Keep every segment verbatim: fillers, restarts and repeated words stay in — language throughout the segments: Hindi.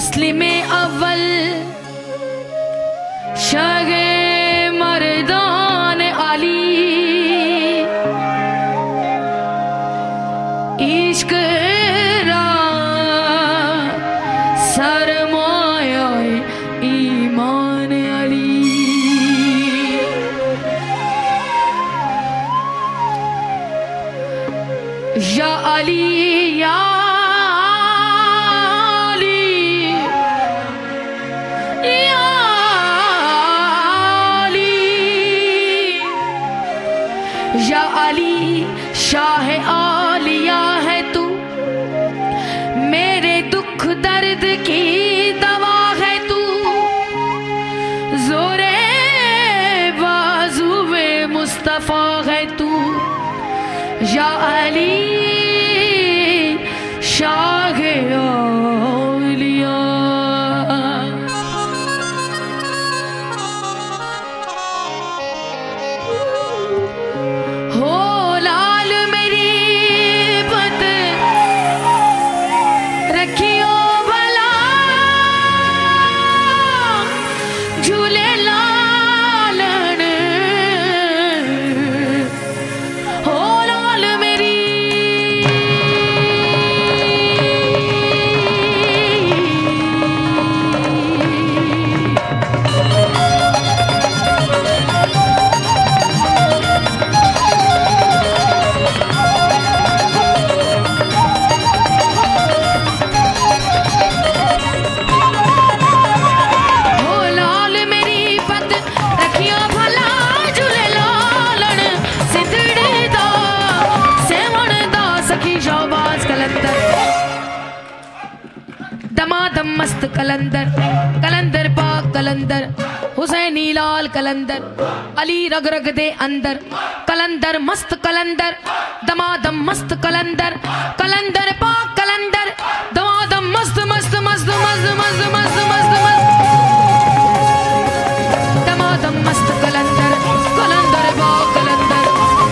मुस्लिम अव्वल शागे मर्दान अली इश्क रा सरमाया ईमान अली। या अली या या अली शाह आलिया है तू, मेरे दुख दर्द की दवा है तू, जोरे बाजुए मुस्तफा है तू। या अली शाह आलिया। दमादम मस्त कलंदर कलंदर पाक कलंदर हुसैनी लाल कलंदर अली रग रग दे अंदर कलंदर मस्त कलंदर दमादम मस्त कलंदर कलंदर पाक कलंदर दमादम मस्त मस्त मस्त मस्त मस्त मस्त मस्त मस्त दमादम मस्त कलंदर कलंदर पाक कलंदर।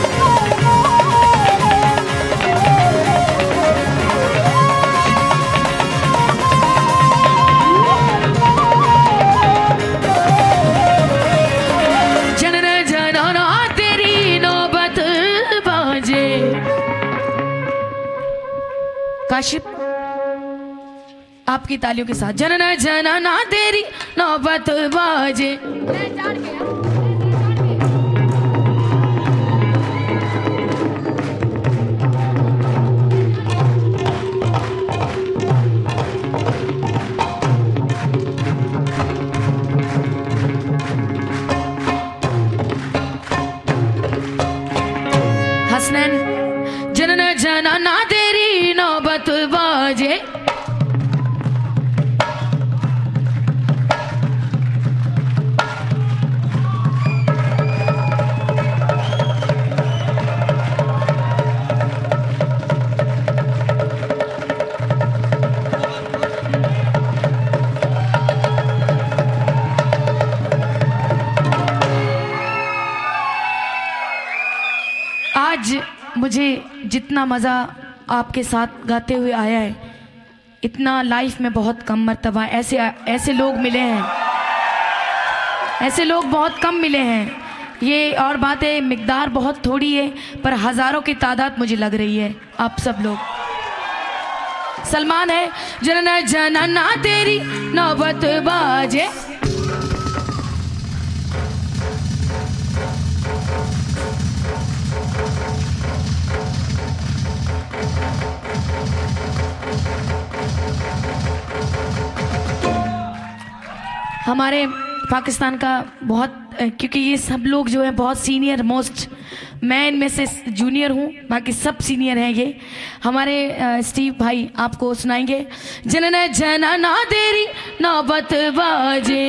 काशिफ आपकी तालियों के साथ जनना जनना तेरी नौबत बाजे। हसनैन जनना जनना तेरी नौबत बाजे। आज मुझे जितना मज़ा आपके साथ गाते हुए आया है, इतना लाइफ में बहुत कम मर्तबा ऐसे ऐसे लोग मिले हैं, ऐसे लोग बहुत कम मिले हैं। ये और बात है, मिकदार बहुत थोड़ी है पर हज़ारों की तादाद मुझे लग रही है। आप सब लोग सलमान है जनना जनना तेरी नौबत बाजे। हमारे पाकिस्तान का बहुत, क्योंकि ये सब लोग जो है बहुत सीनियर मोस्ट, मैं इनमें से जूनियर हूँ, बाकी सब सीनियर हैं। ये हमारे स्टीव भाई आपको सुनाएंगे जनना जनना तेरी नौबत बाजे।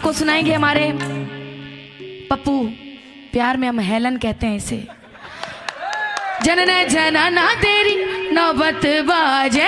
आपको सुनाएंगे हमारे पप्पू, प्यार में हम हेलन कहते हैं इसे। जनना जनना तेरी नौबत बाजे,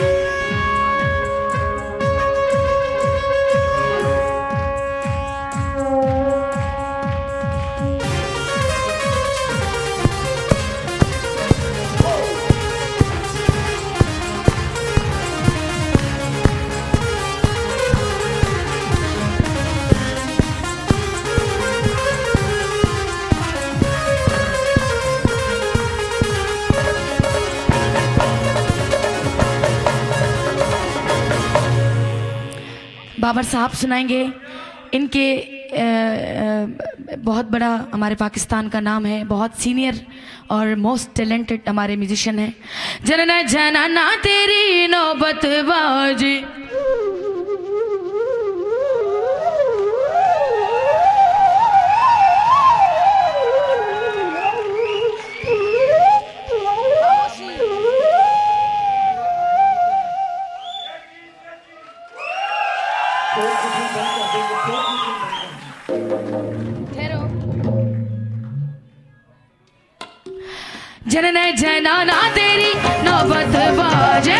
बाबर साहब सुनाएंगे। इनके आ, आ, बहुत बड़ा हमारे पाकिस्तान का नाम है, बहुत सीनियर और मोस्ट टैलेंटेड हमारे म्यूजिशियन हैं। जनना जनना तेरी नौबत बाजी, जनना जनना तेरी नौबत बाजे,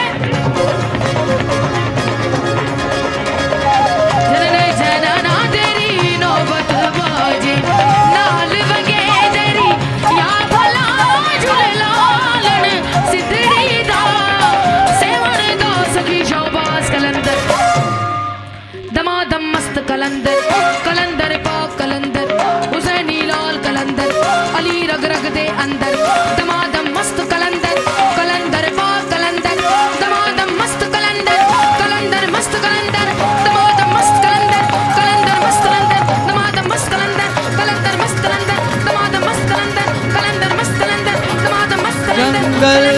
जनना जनना तेरी नौबत बाजे, नाल वगे तेरी या भला झूलेलाल सिद्धरी दा सेवन दा सखी शौबाज कलंदर, दमादम मस्त कलंदर, कलंदर पाक कलंदर, हुसैनी लाल कलंदर, अली रग रग दे अंदर, दमादम मस्त कलंदर, कलंदर पाक कलंदर, दमादम मस्त कलंदर, कलंदर मस्त कलंदर, दमादम मस्त कलंदर, कलंदर मस्त कलंदर, दमादम मस्त कलंदर, कलंदर मस्त कलंदर, दमादम मस्त कलंदर, कलंदर मस्त कलंदर, दमादम मस्त कलंदर।